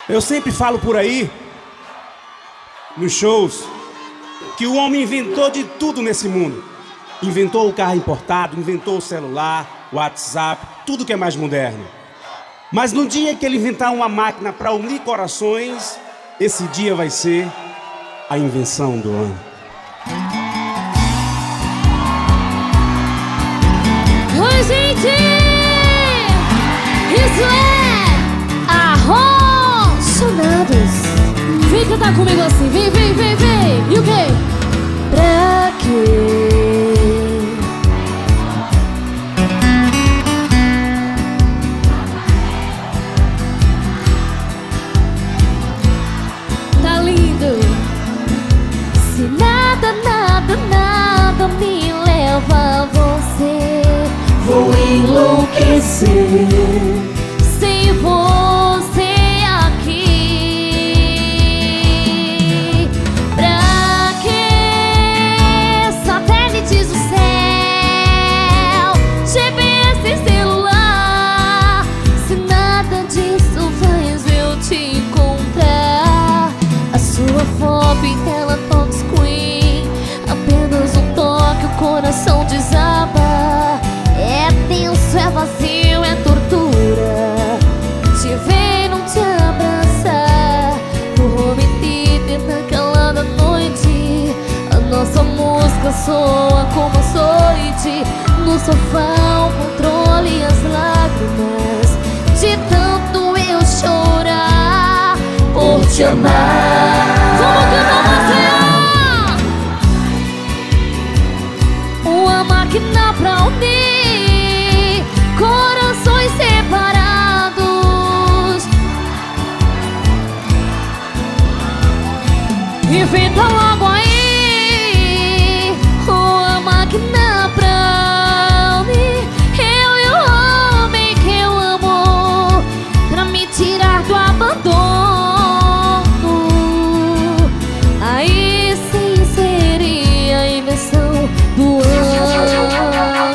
Eu sempre falo por aí, nos shows, que o homem inventou de tudo nesse mundo. Inventou o carro importado, inventou o celular, o WhatsApp, tudo que é mais moderno. Mas no dia que ele inventar uma máquina para unir corações, esse dia vai ser a invenção do ano. Oi, gente! Isso é Arronchonados. Vem cantar comigo assim, vem, vem, vem, vem. E o quê? Pra quê? Tá lindo. Se nada, nada, nada me leva a você, vou enlouquecer sem você aqui. Pra que satélites do céu, GPS e celular, se nada disso faz eu te encontrar? A sua foto em tela touchscreen, apenas um toque o coração desaba. É tenso, é vazio, é tortura te ver, não te abraçar. No home theater, naquela da noite, a nossa música soa como açoite. No sofá, o controle e as lágrimas, de tanto eu chorar por te amar. Vamos cantar, Marcelo! Uma máquina pra unir corações separados. Inventa logo aí uma máquina pra unir eu e o homem que eu amo, pra me tirar do abandono. Aí sim seria a invenção do ano.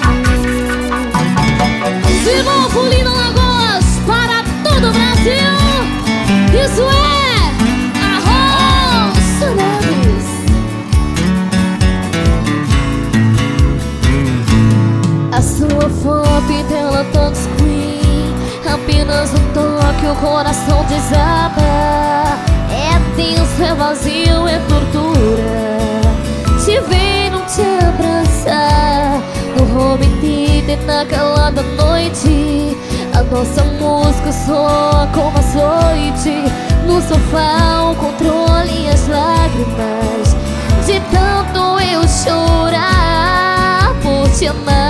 De novo, Lina Lagoas, para todo o Brasil. Isso é Arronchonados. A sua foto em tela touchscreen, apenas um toque o coração desaba. É tenso, é vazio, é tortura te ver, não te abraçar. No home theater, naquela da noite, a nossa música soa como açoite. No sofá, o controle e as lágrimas, de tanto eu chorar por te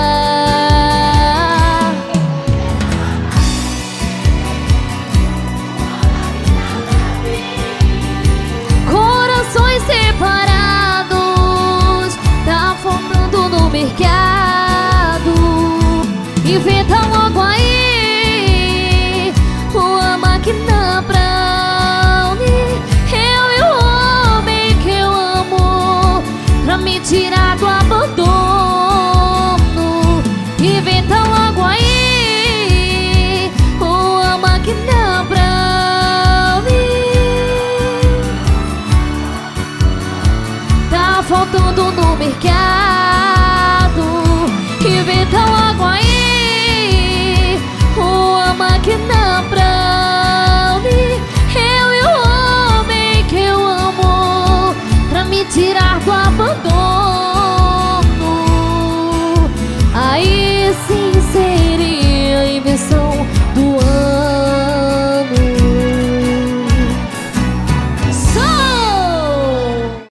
amar. Corações separados, tá faltando no mercado. Inventa logo aí uma máquina pra unir eu e o homem que eu amo, pra me tirar do abandono. Inventa logo aí uma máquina pra unir, tá faltando no mercado. Inventa logo aí uma máquina pra unir eu e o homem que eu amo, pra me tirar do abandono.